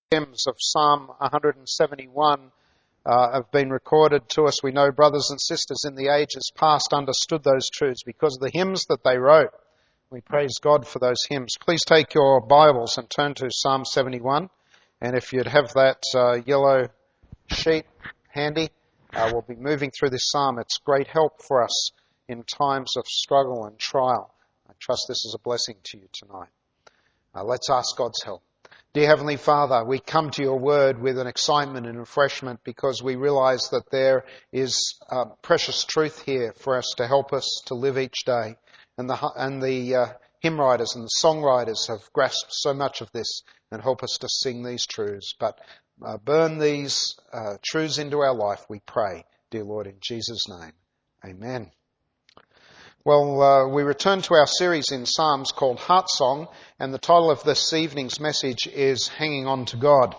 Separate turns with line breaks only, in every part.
Hymns of Psalm 171 have been recorded to us. We know brothers and sisters in the ages past understood those truths because of the hymns that they wrote. We praise God for those hymns. Please take your Bibles and turn to Psalm 71. And if you'd have that yellow sheet handy, we'll be moving through this psalm. It's great help for us in times of struggle and trial. I trust this is a blessing to you tonight. Let's ask God's help. Dear Heavenly Father, we come to your word with an excitement and refreshment because we realize that there is precious truth here for us to help us to live each day. And the hymn writers and the songwriters have grasped so much of this and help us to sing these truths. But burn these truths into our life, we pray, dear Lord, in Jesus' name. Amen. Well, we return to our series in Psalms called Heart Song, and the title of this evening's message is Hanging On to God.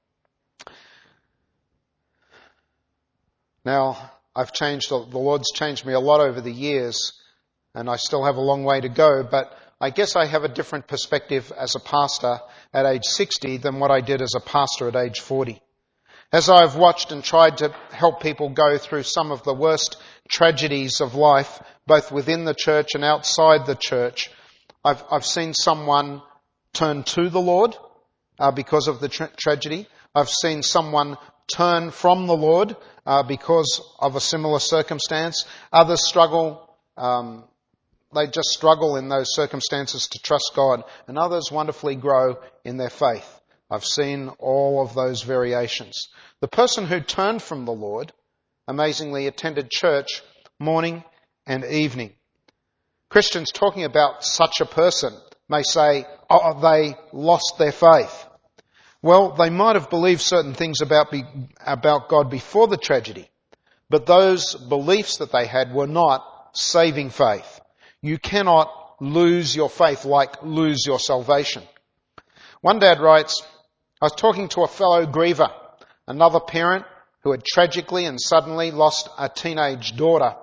Now, the Lord's changed me a lot over the years, and I still have a long way to go, but I guess I have a different perspective as a pastor at age 60 than what I did as a pastor at age 40. As I've watched and tried to help people go through some of the worst tragedies of life, both within the church and outside the church, I've seen someone turn to the Lord because of the tragedy. I've seen someone turn from the Lord because of a similar circumstance. Others struggle, they just struggle in those circumstances to trust God, and others wonderfully grow in their faith. I've seen all of those variations. The person who turned from the Lord amazingly attended church morning and evening. Christians talking about such a person may say, oh, they lost their faith. Well, they might have believed certain things about God before the tragedy, but those beliefs that they had were not saving faith. You cannot lose your faith like lose your salvation. One dad writes, I was talking to a fellow griever, another parent who had tragically and suddenly lost a teenage daughter.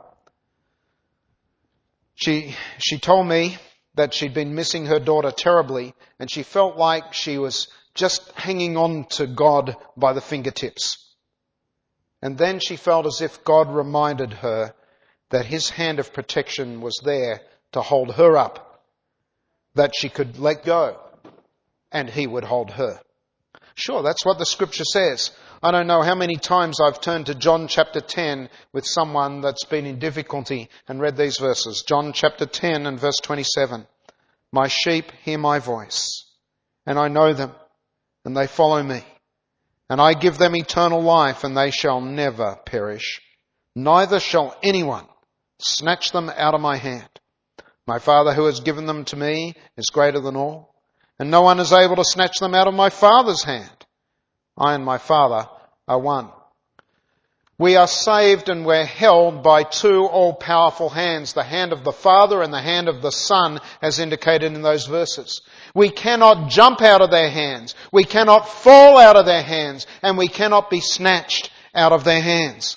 She told me that she'd been missing her daughter terribly, and she felt like she was just hanging on to God by the fingertips. And then she felt as if God reminded her that his hand of protection was there to hold her up, that she could let go, and he would hold her. Sure, that's what the scripture says. I don't know how many times I've turned to John chapter 10 with someone that's been in difficulty and read these verses. John chapter 10 and verse 27. My sheep hear my voice, and I know them, and they follow me. And I give them eternal life, and they shall never perish. Neither shall anyone snatch them out of my hand. My Father who has given them to me is greater than all, and no one is able to snatch them out of my Father's hand. I and my Father are one. We are saved and we're held by two all-powerful hands, the hand of the Father and the hand of the Son, as indicated in those verses. We cannot jump out of their hands. We cannot fall out of their hands, and we cannot be snatched out of their hands.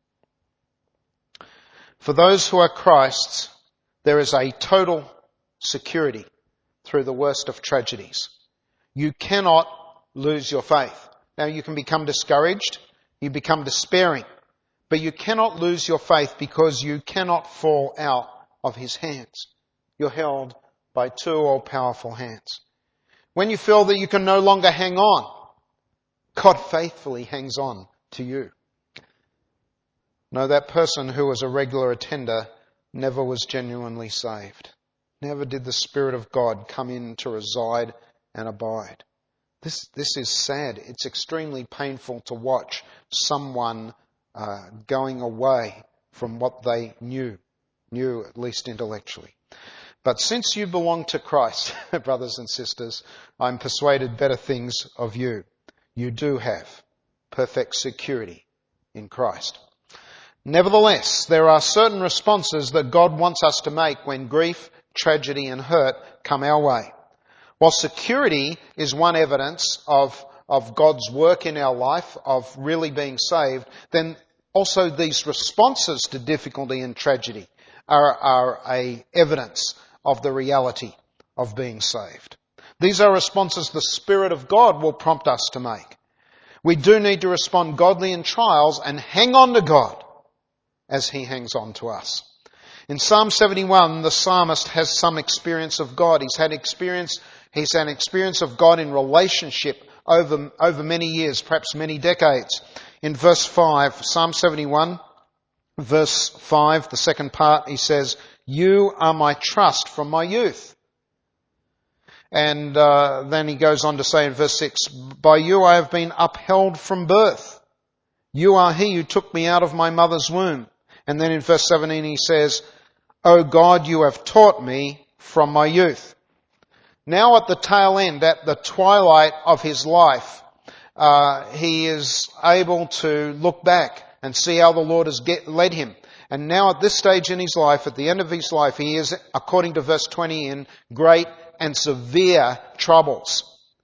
For those who are Christ's, there is a total security through the worst of tragedies. You cannot lose your faith. Now you can become discouraged, you become despairing, but you cannot lose your faith because you cannot fall out of his hands. You're held by two all-powerful hands. When you feel that you can no longer hang on, God faithfully hangs on to you. No, that person who was a regular attender never was genuinely saved. Never did the Spirit of God come in to reside and abide. This is sad. It's extremely painful to watch someone going away from what they knew at least intellectually. But since you belong to Christ, brothers and sisters, I'm persuaded better things of you. You do have perfect security in Christ. Nevertheless, there are certain responses that God wants us to make when grief, tragedy and hurt come our way. While security is one evidence of God's work in our life, of really being saved, then also these responses to difficulty and tragedy are a evidence of the reality of being saved. These are responses the Spirit of God will prompt us to make. We do need to respond godly in trials and hang on to God as He hangs on to us. In Psalm 71, the psalmist has some experience of God. He's had experience of God in relationship over many years, perhaps many decades. In verse 5, Psalm 71, verse 5, the second part, he says, "You are my trust from my youth." And then he goes on to say in verse 6, "By you I have been upheld from birth. You are He who took me out of my mother's womb." And then in verse 17 he says, "O God, you have taught me from my youth." Now at the tail end, at the twilight of his life, he is able to look back and see how the Lord has led him. And now at this stage in his life, at the end of his life, he is, according to verse 20, in great and severe troubles.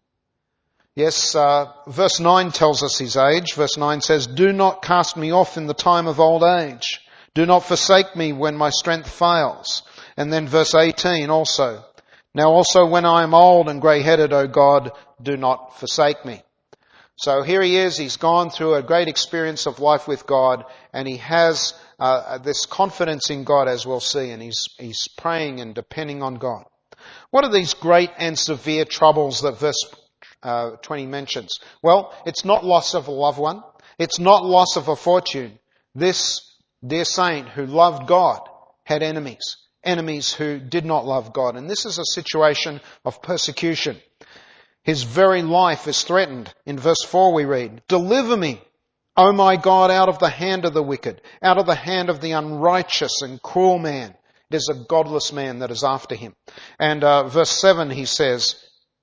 Yes, verse 9 tells us his age. Verse 9 says, "Do not cast me off in the time of old age. Do not forsake me when my strength fails." And then verse 18 also, "Now also when I am old and grey-headed, O God, do not forsake me." So here he is, he's gone through a great experience of life with God, and he has this confidence in God, as we'll see, and he's praying and depending on God. What are these great and severe troubles that verse 20 mentions? Well, it's not loss of a loved one. It's not loss of a fortune. This dear saint who loved God had enemies who did not love God. And this is a situation of persecution. His very life is threatened. In verse 4 we read, "Deliver me, O my God, out of the hand of the wicked, out of the hand of the unrighteous and cruel man." It is a godless man that is after him. And verse 7 he says,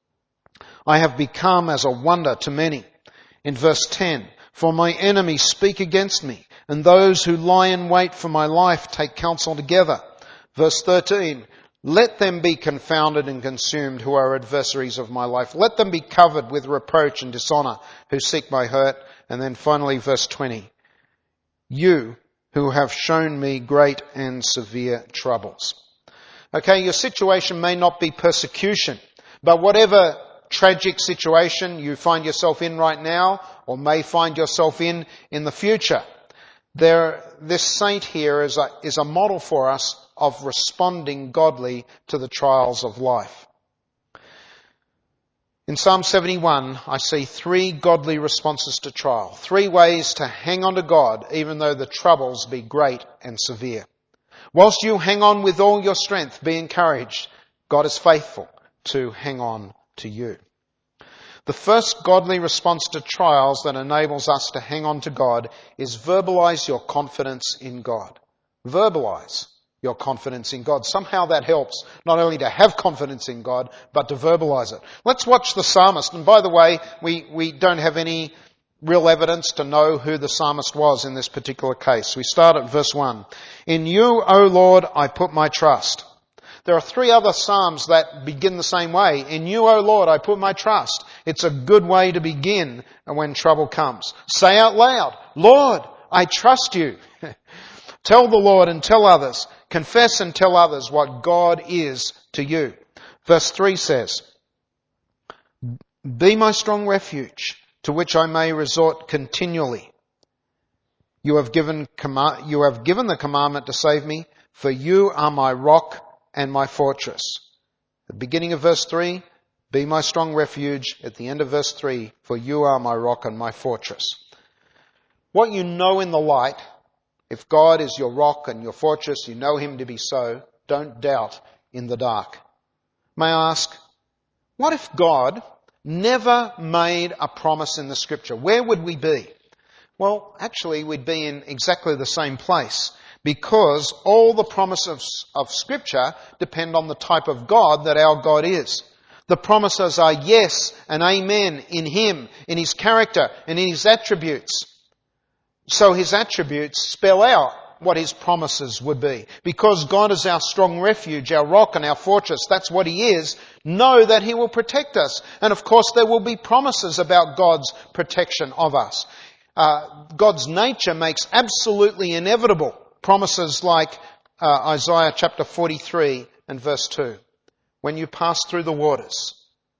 "I have become as a wonder to many." In verse 10, "For my enemies speak against me, and those who lie in wait for my life take counsel together." Verse 13, "Let them be confounded and consumed who are adversaries of my life. Let them be covered with reproach and dishonour who seek my hurt." And then finally verse 20, "You who have shown me great and severe troubles." Okay, your situation may not be persecution, but whatever tragic situation you find yourself in right now, or may find yourself in the future, this saint here is a model for us of responding godly to the trials of life. In Psalm 71, I see 3 godly responses to trial. 3 ways to hang on to God, even though the troubles be great and severe. Whilst you hang on with all your strength, be encouraged. God is faithful to hang on to you. The first godly response to trials that enables us to hang on to God is verbalize your confidence in God. Verbalize your confidence in God. Somehow that helps not only to have confidence in God, but to verbalize it. Let's watch the psalmist. And by the way, we don't have any real evidence to know who the psalmist was in this particular case. We start at verse 1. "In you, O Lord, I put my trust." There are 3 other psalms that begin the same way. "In you, O Lord, I put my trust." It's a good way to begin when trouble comes. Say out loud, "Lord, I trust you." Tell the Lord and tell others. Confess and tell others what God is to you. Verse 3 says, "Be my strong refuge, to which I may resort continually. You have given the commandment to save me, for you are my rock and my fortress." At the beginning of verse 3, "Be my strong refuge." At the end of verse 3, "For you are my rock and my fortress." What you know in the light, if God is your rock and your fortress, you know Him to be so, don't doubt in the dark. May I ask, what if God never made a promise in the Scripture? Where would we be? Well, actually, we'd be in exactly the same place, because all the promises of Scripture depend on the type of God that our God is. The promises are yes and amen in Him, in His character, and in His attributes. So His attributes spell out what His promises would be. Because God is our strong refuge, our rock and our fortress, that's what He is, know that He will protect us. And of course there will be promises about God's protection of us. God's nature makes absolutely inevitable promises like Isaiah chapter 43 and verse 2. "When you pass through the waters,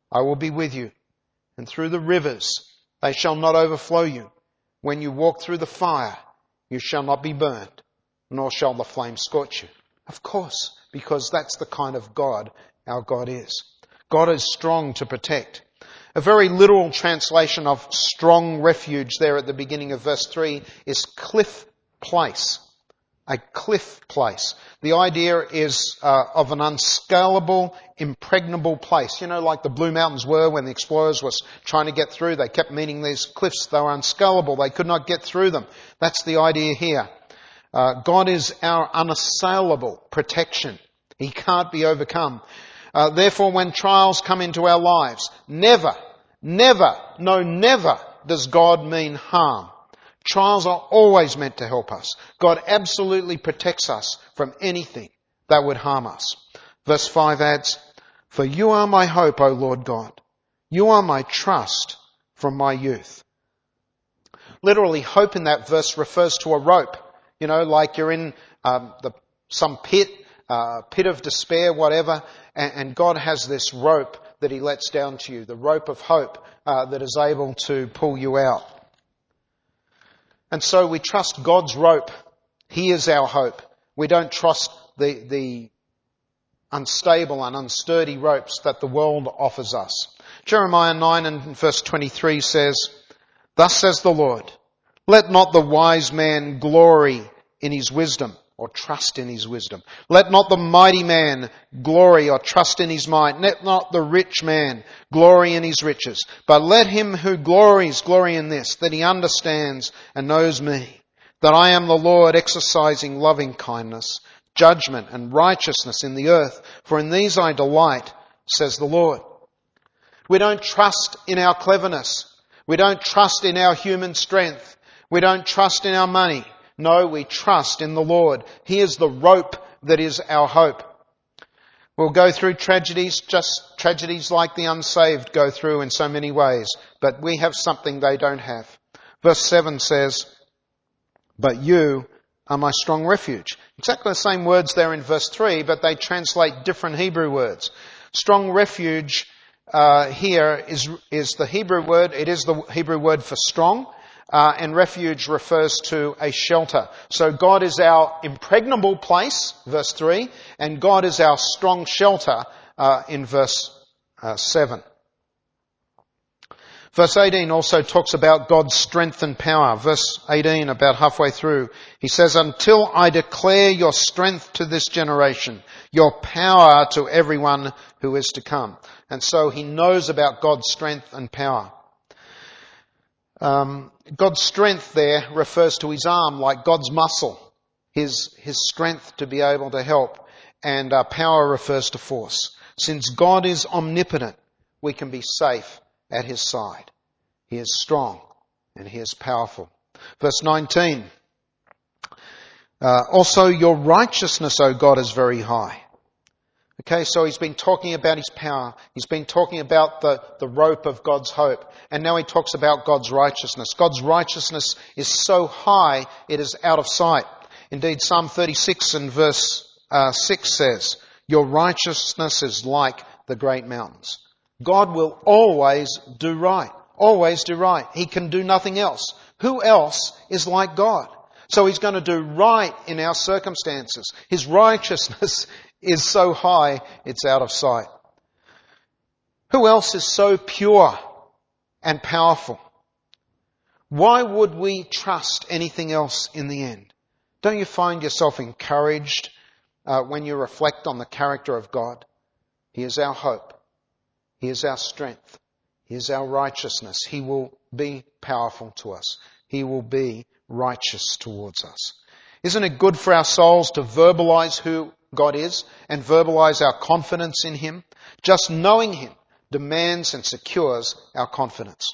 I will be with you. And through the rivers, they shall not overflow you. When you walk through the fire, you shall not be burned, nor shall the flame scorch you. Of course, because that's the kind of God our God is. God is strong to protect. A very literal translation of strong refuge there at the beginning of verse 3 is cliff place. A cliff place. The idea is of an unscalable, impregnable place. You know, like the Blue Mountains were when the explorers were trying to get through. They kept meeting these cliffs. They were unscalable. They could not get through them. That's the idea here. God is our unassailable protection. He can't be overcome. Therefore, when trials come into our lives, never does God mean harm. Trials are always meant to help us. God absolutely protects us from anything that would harm us. Verse 5 adds, "For you are my hope, O Lord God. You are my trust from my youth." Literally, hope in that verse refers to a rope. You know, like you're in some pit of despair, whatever, and God has this rope that He lets down to you, the rope of hope that is able to pull you out. And so we trust God's rope. He is our hope. We don't trust the unstable and unsturdy ropes that the world offers us. Jeremiah 9 and verse 23 says, "Thus says the Lord, let not the wise man glory in his wisdom," or trust in his wisdom. "Let not the mighty man glory or trust in his might. Let not the rich man glory in his riches. But let him who glories glory in this, that he understands and knows me, that I am the Lord, exercising loving kindness, judgment and righteousness in the earth. For in these I delight, says the Lord." We don't trust in our cleverness. We don't trust in our human strength. We don't trust in our money. No, we trust in the Lord. He is the rope that is our hope. We'll go through tragedies, just tragedies like the unsaved go through in so many ways, but we have something they don't have. Verse 7 says, "But you are my strong refuge." Exactly the same words there in verse 3, but they translate different Hebrew words. Strong refuge here is the Hebrew word. It is the Hebrew word for strong. And refuge refers to a shelter. So God is our impregnable place, verse 3, and God is our strong shelter in verse 7. Verse 18 also talks about God's strength and power. Verse 18, about halfway through, he says, "Until I declare your strength to this generation, your power to everyone who is to come." And so he knows about God's strength and power. God's strength there refers to his arm, like God's muscle, his strength to be able to help, and power refers to force. Since God is omnipotent, we can be safe at his side. He is strong and he is powerful. Verse 19, "Also your righteousness, O God, is very high." Okay, so he's been talking about his power. He's been talking about the rope of God's hope. And now he talks about God's righteousness. God's righteousness is so high, it is out of sight. Indeed, Psalm 36 and verse 6 says, "Your righteousness is like the great mountains." God will always do right. Always do right. He can do nothing else. Who else is like God? So he's going to do right in our circumstances. His righteousness is so high, it's out of sight. Who else is so pure and powerful? Why would we trust anything else in the end? Don't you find yourself encouraged when you reflect on the character of God? He is our hope. He is our strength. He is our righteousness. He will be powerful to us. He will be righteous towards us. Isn't it good for our souls to verbalize who God is and verbalize our confidence in Him? Just knowing Him demands and secures our confidence.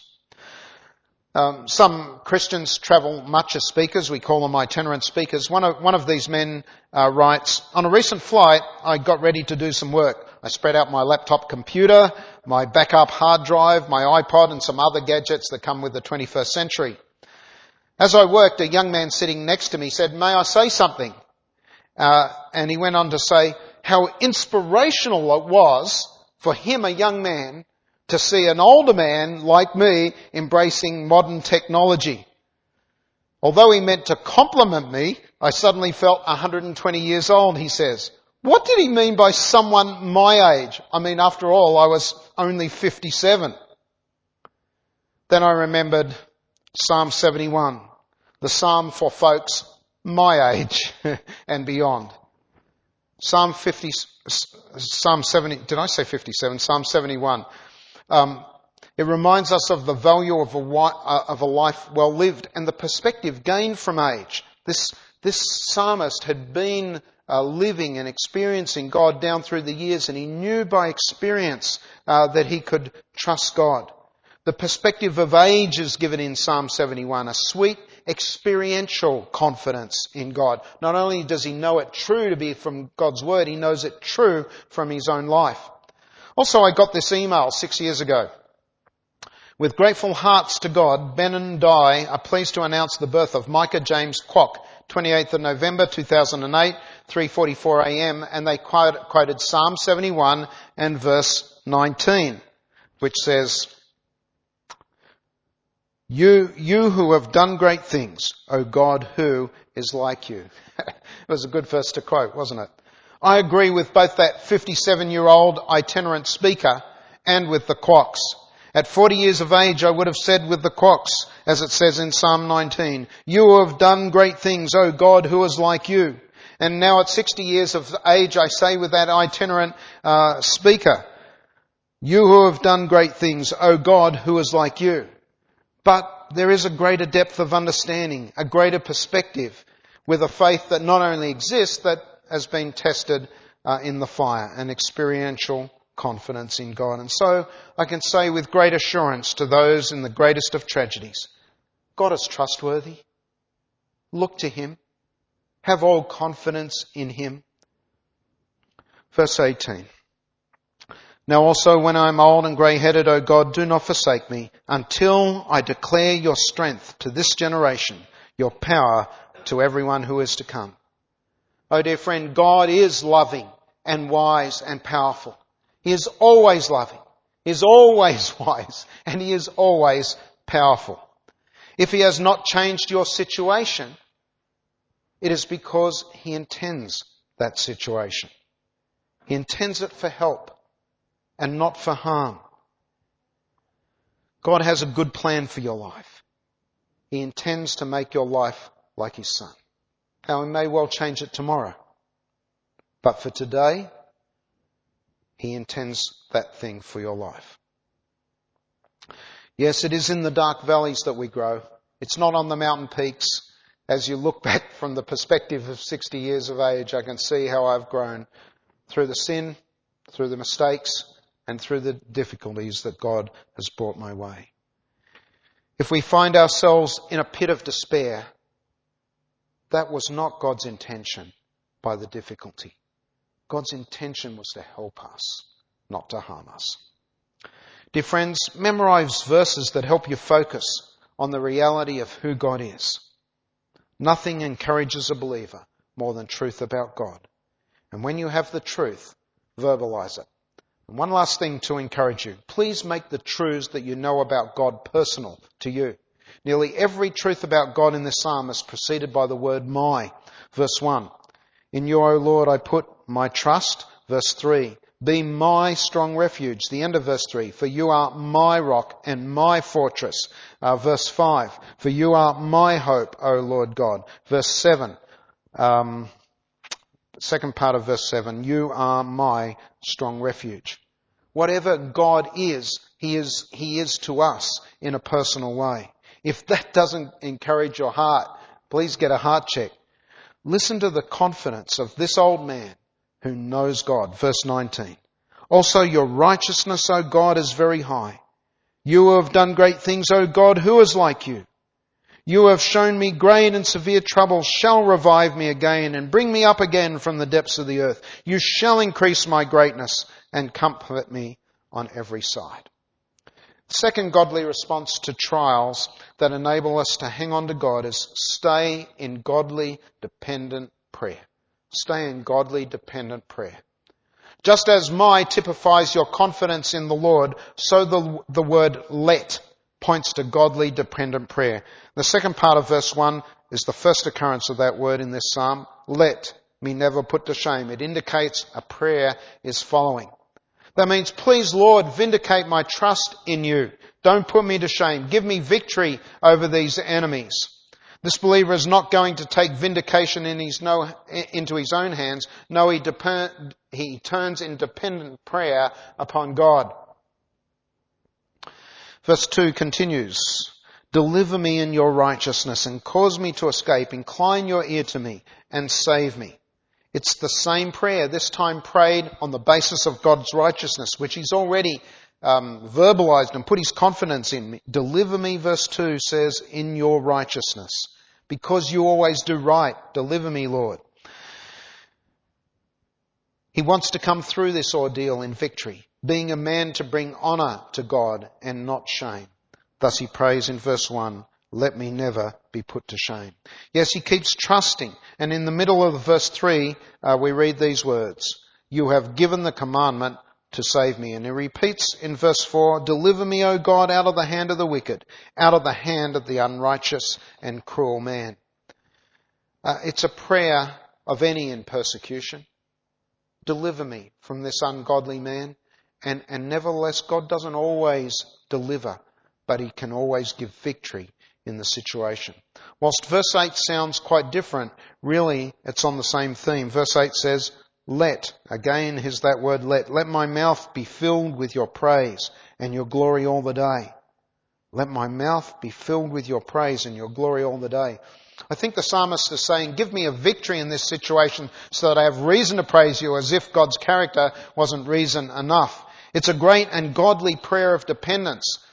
Some Christians travel much as speakers. We call them itinerant speakers. One of these men writes, "On a recent flight, I got ready to do some work. I spread out my laptop computer, my backup hard drive, my iPod, and some other gadgets that come with the 21st century. As I worked, a young man sitting next to me said, 'May I say something?' And he went on to say how inspirational it was for him, a young man, to see an older man like me embracing modern technology. Although he meant to compliment me, I suddenly felt 120 years old, he says. What did he mean by someone my age? I mean, after all, I was only 57. Then I remembered Psalm 71, the psalm for folks my age and beyond. Psalm 70, did I say 57? Psalm 71. It reminds us of the value of a life well lived and the perspective gained from age. This psalmist had been living and experiencing God down through the years, and he knew by experience that he could trust God. The perspective of age is given in Psalm 71, a sweet experiential confidence in God. Not only does he know it true to be from God's Word, he knows it true from his own life. Also, I got this email 6 years ago. With grateful hearts to God, Ben and I are pleased to announce the birth of Micah James Kwok, 28th of November 2008, 3:44 a.m. And they quoted Psalm 71 and verse 19, which says, You who have done great things, O God, who is like you. It was a good verse to quote, wasn't it? I agree with both that 57-year-old itinerant speaker and with the Kwoks. At 40 years of age, I would have said with the Kwoks, as it says in Psalm 19, You have done great things, O God, who is like you. And now at 60 years of age, I say with that itinerant speaker, You who have done great things, O God, who is like you. But there is a greater depth of understanding, a greater perspective, with a faith that not only exists, that has been tested in the fire, an experiential confidence in God. And so I can say with great assurance to those in the greatest of tragedies, God is trustworthy. Look to him. Have all confidence in him. Verse 18. Now also when I am old and grey-headed, O God, do not forsake me until I declare your strength to this generation, your power to everyone who is to come. Oh dear friend, God is loving and wise and powerful. He is always loving. He is always wise. And he is always powerful. If he has not changed your situation, it is because he intends that situation. He intends it for help and not for harm. God has a good plan for your life. He intends to make your life like his Son. Now, he may well change it tomorrow. But for today, he intends that thing for your life. Yes, it is in the dark valleys that we grow. It's not on the mountain peaks. As you look back from the perspective of 60 years of age, I can see how I've grown through the sin, through the mistakes, and through the difficulties that God has brought my way. If we find ourselves in a pit of despair, that was not God's intention by the difficulty. God's intention was to help us, not to harm us. Dear friends, memorize verses that help you focus on the reality of who God is. Nothing encourages a believer more than truth about God. And when you have the truth, verbalize it. And one last thing to encourage you. Please make the truths that you know about God personal to you. Nearly every truth about God in this psalm is preceded by the word my. Verse 1. In you, O Lord, I put my trust. Verse 3. Be my strong refuge. The end of verse 3. For you are my rock and my fortress. Verse 5. For you are my hope, O Lord God. Verse 7. Second part of verse 7. You are my strong refuge. Whatever God is, He is to us in a personal way. If that doesn't encourage your heart, please get a heart check. Listen to the confidence of this old man who knows God. Verse 19. Also your righteousness, O God, is very high. You who have done great things, O God, who is like you? You who have shown me great and severe trouble shall revive me again and bring me up again from the depths of the earth. You shall increase my greatness and comfort me on every side. Second godly response to trials that enable us to hang on to God is stay in godly dependent prayer. Stay in godly dependent prayer. Just as my typifies your confidence in the Lord, so the word let points to godly dependent prayer. The second part of verse 1 is the first occurrence of that word in this psalm. Let me never put to shame. It indicates a prayer is following. That means, please Lord, vindicate my trust in you. Don't put me to shame. Give me victory over these enemies. This believer is not going to take vindication into his own hands. No, he turns in dependent prayer upon God. Verse 2 continues, deliver me in your righteousness and cause me to escape. Incline your ear to me and save me. It's the same prayer, this time prayed on the basis of God's righteousness, which he's already verbalized and put his confidence in. Deliver me, verse 2 says, in your righteousness. Because you always do right, deliver me, Lord. He wants to come through this ordeal in victory, being a man to bring honour to God and not shame. Thus he prays in verse 1, let me never be put to shame. Yes, he keeps trusting. And in the middle of verse 3, we read these words, you have given the commandment to save me. And he repeats in verse 4, deliver me, O God, out of the hand of the wicked, out of the hand of the unrighteous and cruel man. It's a prayer of any in persecution. Deliver me from this ungodly man. And nevertheless, God doesn't always deliver, but he can always give victory in the situation. Whilst verse 8 sounds quite different, really it's on the same theme. Verse 8 says, let, again is that word let my mouth be filled with your praise and your glory all the day. Let my mouth be filled with your praise and your glory all the day. I think the psalmist is saying, give me a victory in this situation so that I have reason to praise you, as if God's character wasn't reason enough. It's a great and godly prayer of dependence.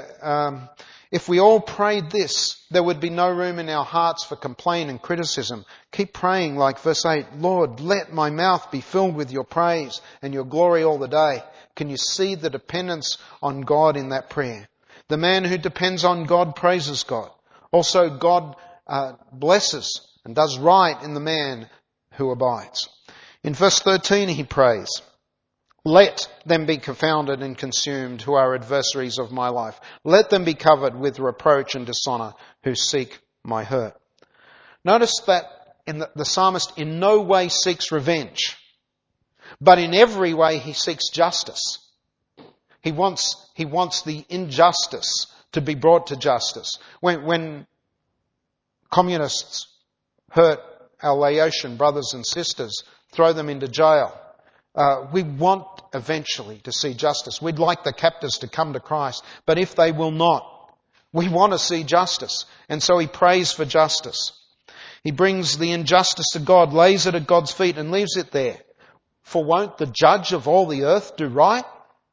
If we all prayed this, there would be no room in our hearts for complaint and criticism. Keep praying like verse 8, Lord, let my mouth be filled with your praise and your glory all the day. Can you see the dependence on God in that prayer? The man who depends on God praises God. Also, God blesses and does right in the man who abides. In verse 13 he prays, let them be confounded and consumed who are adversaries of my life. Let them be covered with reproach and dishonour who seek my hurt. Notice that the psalmist in no way seeks revenge, but in every way he seeks justice. He wants the injustice to be brought to justice. When communists hurt our Laotian brothers and sisters, throw them into jail, we want eventually to see justice. We'd like the captors to come to Christ, but if they will not, we want to see justice. And so he prays for justice. He brings the injustice to God, lays it at God's feet and leaves it there. For won't the judge of all the earth do right?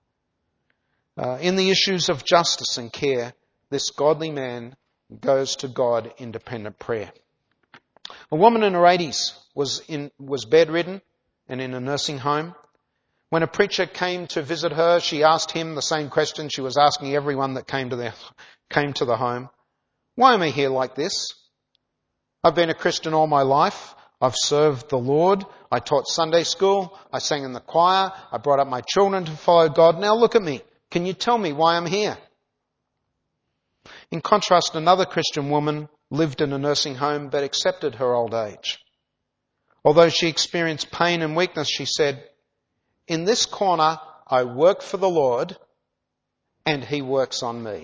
In the issues of justice and care, this godly man goes to God in dependent prayer. A woman in her 80s was bedridden and in a nursing home. When a preacher came to visit her, she asked him the same question she was asking everyone that came to the home. Why am I here like this? I've been a Christian all my life. I've served the Lord. I taught Sunday school. I sang in the choir. I brought up my children to follow God. Now look at me. Can you tell me why I'm here? In contrast, another Christian woman lived in a nursing home but accepted her old age. Although she experienced pain and weakness, she said, in this corner, I work for the Lord and He works on me.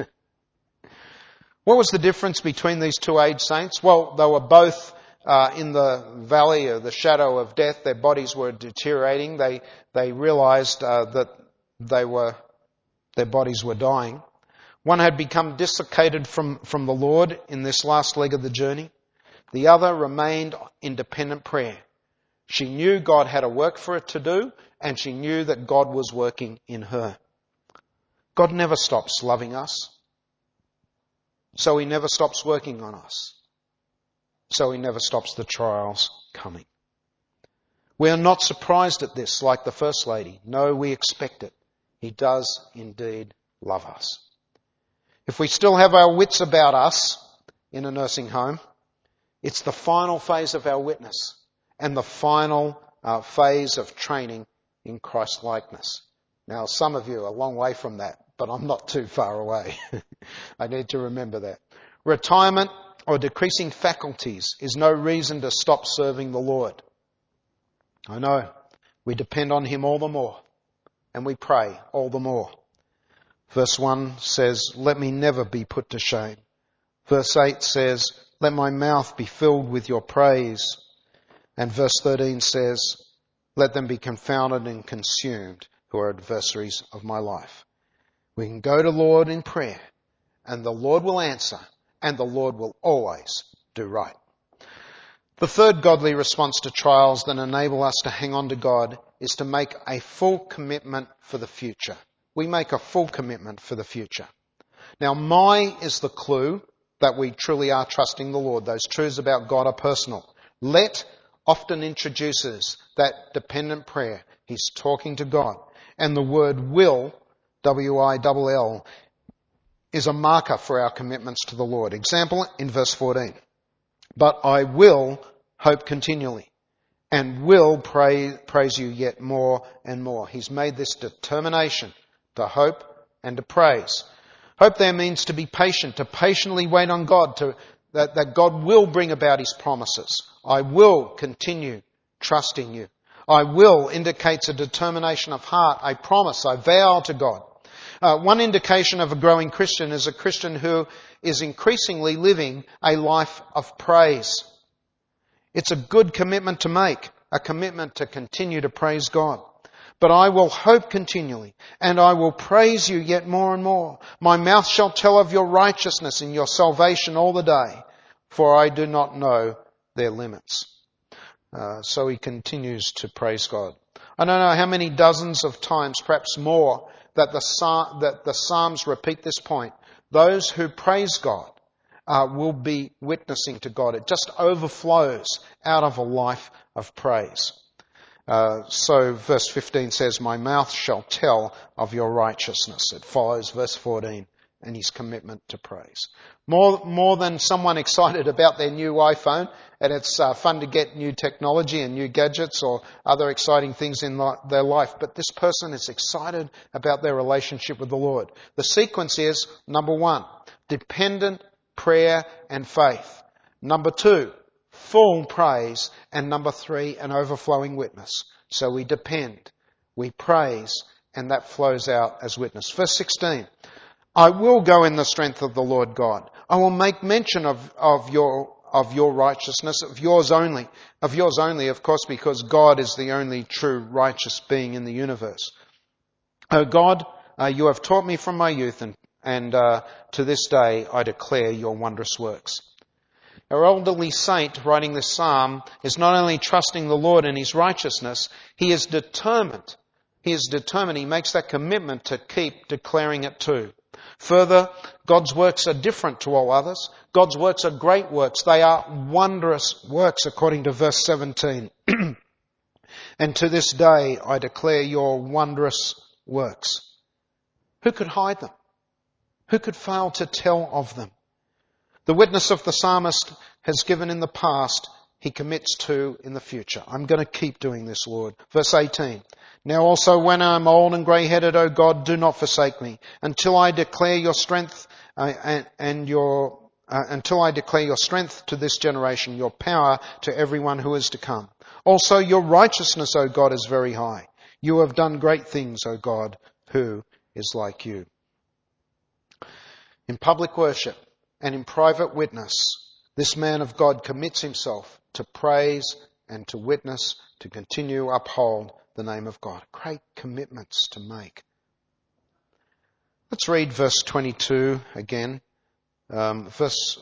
What was the difference between these two aged saints? Well, they were both in the valley of the shadow of death. Their bodies were deteriorating. They realized that their bodies were dying. One had become dislocated from the Lord in this last leg of the journey. The other remained in dependent prayer. She knew God had a work for it to do, and she knew that God was working in her. God never stops loving us, so He never stops working on us. So He never stops the trials coming. We are not surprised at this like the First Lady. No, we expect it. He does indeed love us. If we still have our wits about us in a nursing home, it's the final phase of our witness and the final phase of training in Christ-likeness. Now, some of you are a long way from that, but I'm not too far away. I need to remember that. Retirement or decreasing faculties is no reason to stop serving the Lord. I know we depend on Him all the more, and we pray all the more. Verse 1 says, let me never be put to shame. Verse 8 says, let my mouth be filled with your praise. And verse 13 says, let them be confounded and consumed who are adversaries of my life. We can go to the Lord in prayer, and the Lord will answer, and the Lord will always do right. The third godly response to trials that enable us to hang on to God is to make a full commitment for the future. We make a full commitment for the future. Now, my is the clue that we truly are trusting the Lord. Those truths about God are personal. Let often introduces that dependent prayer. He's talking to God. And the word will, W-I-L-L, is a marker for our commitments to the Lord. Example in verse 14. But I will hope continually and will praise you yet more and more. He's made this determination to hope and to praise. Hope there means to be patient, to patiently wait on God, that God will bring about His promises. I will continue trusting you. I will indicates a determination of heart. I promise, I vow to God. One indication of a growing Christian is a Christian who is increasingly living a life of praise. It's a good commitment to make, a commitment to continue to praise God. But I will hope continually, and I will praise you yet more and more. My mouth shall tell of your righteousness and your salvation all the day, for I do not know their limits. So he continues to praise God. I don't know how many dozens of times, perhaps more, that the Psalms repeat this point. Those who praise God will be witnessing to God. It just overflows out of a life of praise. So verse 15 says, my mouth shall tell of your righteousness. It follows verse 14 and his commitment to praise. More than someone excited about their new iPhone, and it's fun to get new technology and new gadgets or other exciting things in their life, but this person is excited about their relationship with the Lord. The sequence is, number 1, dependent prayer and faith. Number 2, full praise. And number 3, an overflowing witness. So we depend, we praise, and that flows out as witness. Verse 16, I will go in the strength of the Lord God. I will make mention of your righteousness, of yours only, of course, because God is the only true righteous being in the universe. O God, you have taught me from my youth, and to this day I declare your wondrous works. Our elderly saint writing this psalm is not only trusting the Lord in his righteousness, he is determined. He makes that commitment to keep declaring it too. Further, God's works are different to all others. God's works are great works. They are wondrous works, according to verse 17. And to this day I declare your wondrous works. Who could hide them? Who could fail to tell of them? The witness of the psalmist has given in the past, he commits to in the future. I'm going to keep doing this, Lord. Verse 18. Now also when I am old and grey-headed, O God, do not forsake me, until I declare your strength until I declare your strength to this generation, your power to everyone who is to come. Also your righteousness, O God, is very high. You have done great things, O God, who is like you. In public worship and in private witness, this man of God commits himself to praise and to witness, to continue uphold the name of God. Great commitments to make. Let's read verse 22 again. Let's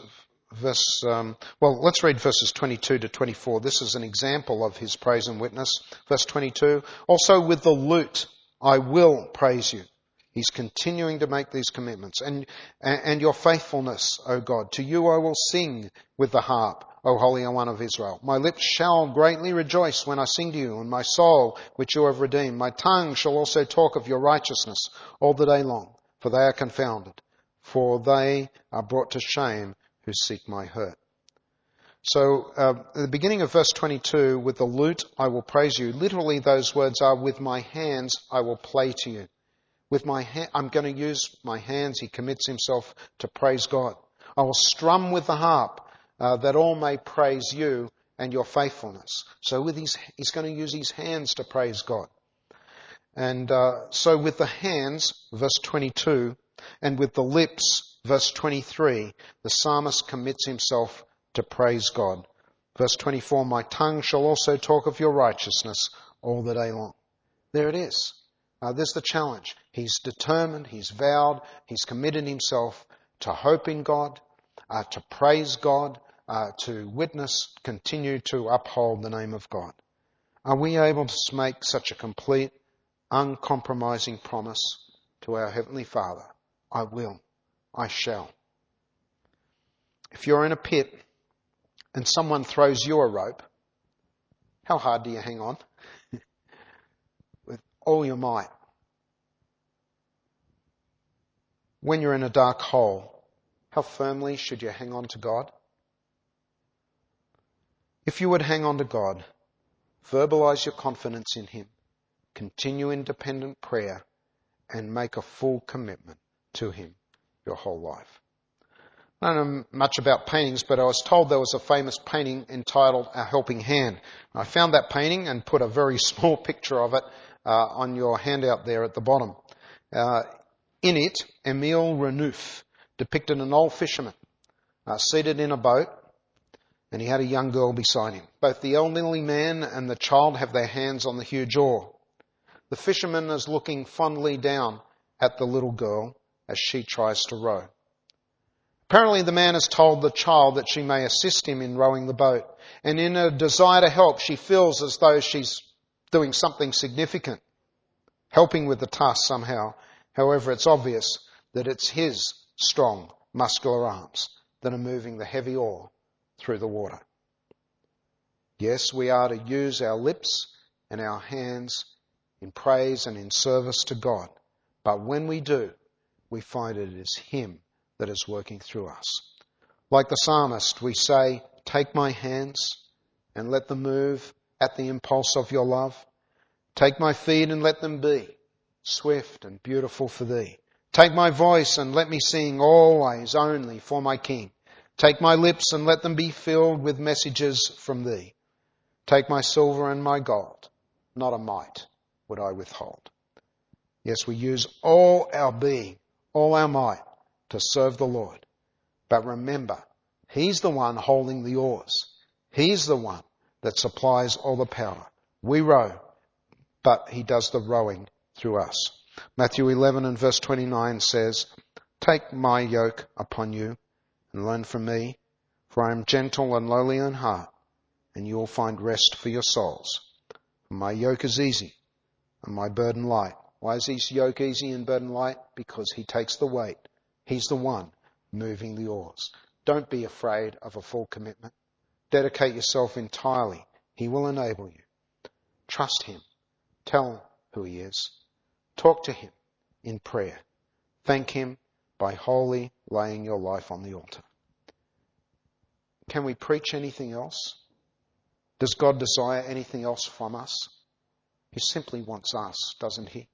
read verses 22 to 24. This is an example of his praise and witness. Verse 22, also with the lute I will praise you. He's continuing to make these commitments. And your faithfulness, O God. To you I will sing with the harp, O Holy One of Israel. My lips shall greatly rejoice when I sing to you, and my soul, which you have redeemed. My tongue shall also talk of your righteousness all the day long, for they are confounded. For they are brought to shame who seek my hurt. So at the beginning of verse 22, with the lute I will praise you. Literally those words are, with my hands I will play to you. With my I'm going to use my hands. He commits himself to praise God. I will strum with the harp that all may praise you and your faithfulness. So he's going to use his hands to praise God. And so with the hands, verse 22, and with the lips, verse 23, the psalmist commits himself to praise God. Verse 24, my tongue shall also talk of your righteousness all the day long. There it is. There's the challenge. He's determined, he's vowed, he's committed himself to hope in God, to praise God, to witness, continue to uphold the name of God. Are we able to make such a complete, uncompromising promise to our Heavenly Father? I will. I shall. If you're in a pit and someone throws you a rope, how hard do you hang on? With all your might. When you're in a dark hole, how firmly should you hang on to God? If you would hang on to God, verbalize your confidence in Him, continue in dependent prayer, and make a full commitment to Him your whole life. I don't know much about paintings, but I was told there was a famous painting entitled A Helping Hand. I found that painting and put a very small picture of it on your handout there at the bottom. In it, Emile Renouf depicted an old fisherman seated in a boat, and he had a young girl beside him. Both the elderly man and the child have their hands on the huge oar. The fisherman is looking fondly down at the little girl as she tries to row. Apparently the man has told the child that she may assist him in rowing the boat, and in a desire to help, she feels as though she's doing something significant, helping with the task somehow. However, it's obvious that it's his strong, muscular arms that are moving the heavy oar through the water. Yes, we are to use our lips and our hands in praise and in service to God. But when we do, we find it is Him that is working through us. Like the psalmist, we say, take my hands and let them move at the impulse of your love. Take my feet and let them be swift and beautiful for thee. Take my voice and let me sing always only for my King. Take my lips and let them be filled with messages from thee. Take my silver and my gold, not a mite would I withhold. Yes, we use all our being, all our might to serve the Lord. But remember, He's the one holding the oars. He's the one that supplies all the power. We row, but He does the rowing through us. Matthew 11 and verse 29 says, take my yoke upon you and learn from me, for I am gentle and lowly in heart, and you will find rest for your souls. For my yoke is easy and my burden light. Why is His yoke easy and burden light? Because He takes the weight. He's the one moving the oars. Don't be afraid of a full commitment. Dedicate yourself entirely. He will enable you. Trust Him. Tell who He is. Talk to Him in prayer. Thank Him by wholly laying your life on the altar. Can we preach anything else? Does God desire anything else from us? He simply wants us, doesn't He?